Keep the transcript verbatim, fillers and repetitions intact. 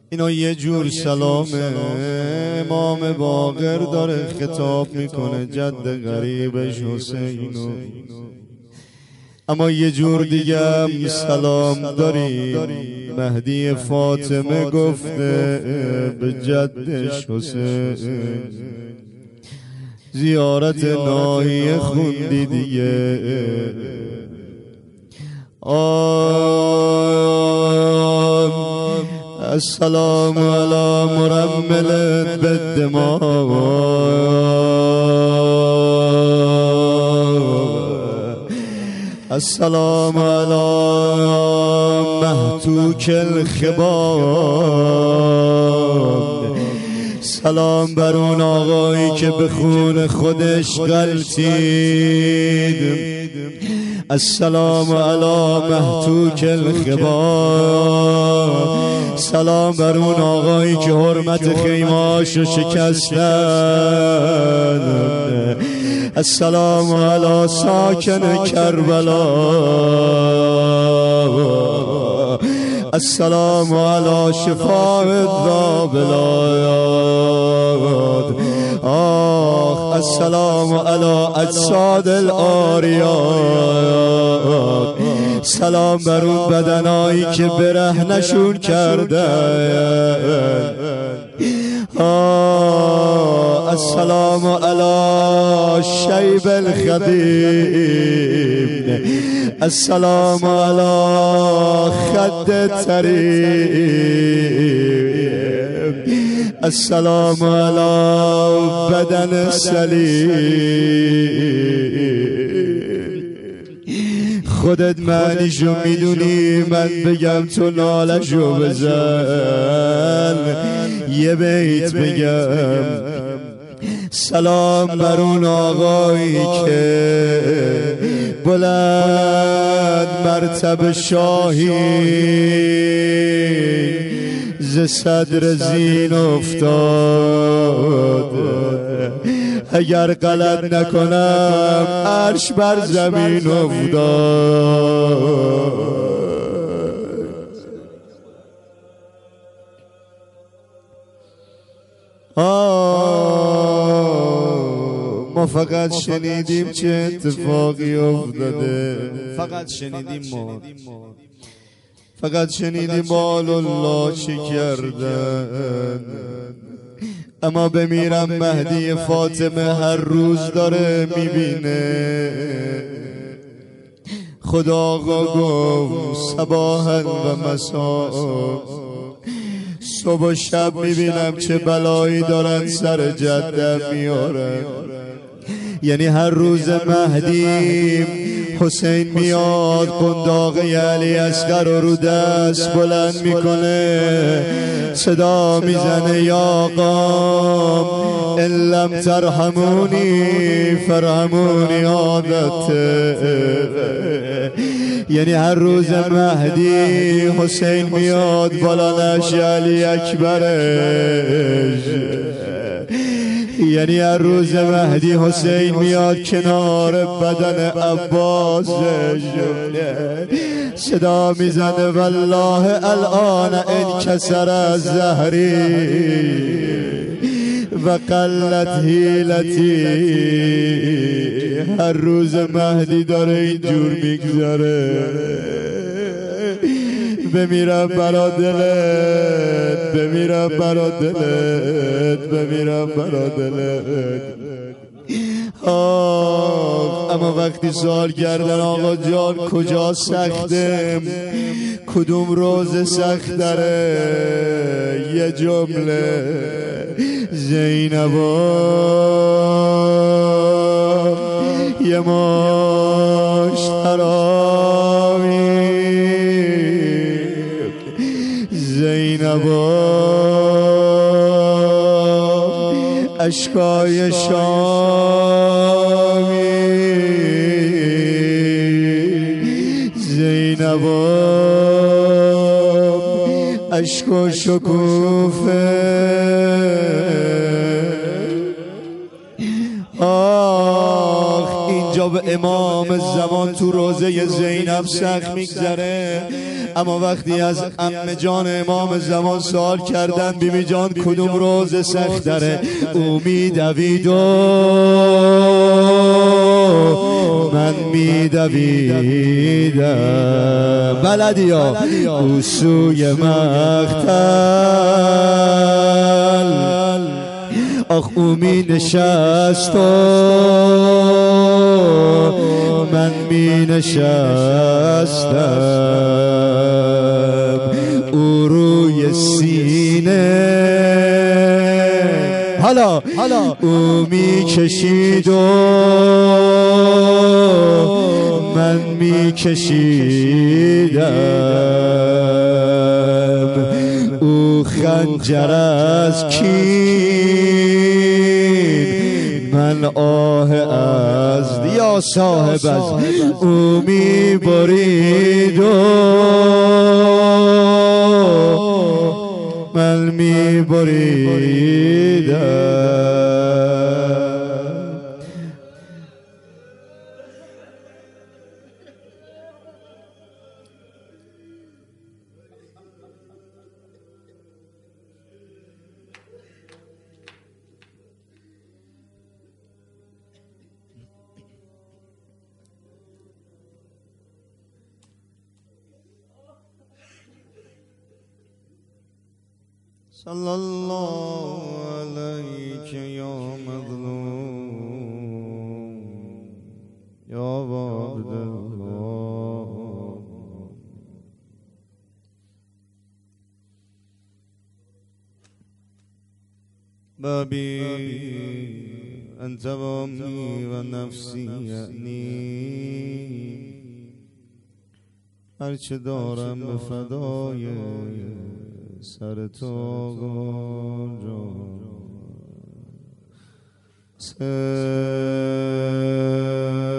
اینا یه جور سلامه. امام باقر داره خطاب میکنه جد غریبش حسینو، اما یه جور دیگه هم سلام داری. مهدی فاطمه گفته به جدش حسین، زیارت ناحیه خوندی دیگه. السلام علی مرمل بالدماء، السلام علی محتوک الخباب، سلام بر اون آقایی که به خون خودش غلطید. السلام علی محتوک الخباب، سلام بر اون آقایی که حرمت خیماشو شکستن. السلام علی ساکن کربلا، السلام علی شفاء الذابلات. آخ السلام علی اجساد العاریات، سلام بر اون بدنایی که برهنشون کردن. السلام علی شیب الخدیم، السلام علی خد طریب، السلام علی بدن سلیم. خودت معنیشو میدونی، من بگم تو نالشو بزن. یه بیت بگم، سلام بر اون آقایی که بلند مرتبه شاهی ز صدر زین افتاد. اگر غلط نکنم عرش بر زمین افتاد. ما فقط شنیدیم چه اتفاقی افتاده، فقط شنیدیم ما فقط شنیدیم بال الله چی کردن. اما بمیرم مهدی فاطمه هر روز داره میبینه. خدا آقا گفت صباحا و مساء، صبح و شب میبینم چه بلایی دارن سر جدم میارن. یعنی هر روز مهدی حسین میاد قنداق علی اصغر رو رو دست بلند میکنه، صدا میزنه یا قوم ان لم ترحمونی فرحمونی عادته. یعنی هر روز مهدی حسین میاد بالانش علی اکبرش، یعنی هر روز مهدی حسین میاد کنار بدن عباسش، صدا میزنه والله الان انکسر از زهری و قلت حیلتی. هر روز مهدی داره اینجور میگذره. بمیرم برا دلت، بمیرم برا دلت، بمیرم برا دلت. آه اما وقتی سوال کردن آقا جان کجا سخته، کدوم روز سخت داره، یه جمله زینبا یه مشترامی، زینبا اشکای شامی، زینبا اشک و شکوفه. آخ اینجا اینجا به امام زمان تو روزه زینب سخت میگذره، اما وقتی از عمه جان امام زمان سوال کردن بیبی جان کدوم روزه سخت داره، او میدوید و من میدویدم بلدی ها او سوی مقتل، آخ او می نشست و من می نشستم، او روی سینه حالا او می کشید و من می کشیدم، او خنجر از کین من آه از یا صاحب از او می برید و من می بریدم. صلی الله علیک یا مظلوم یا وارد الله، بابی انت و امی و نفسی یعنی هرچه دارم به فدای سر تو گنجان.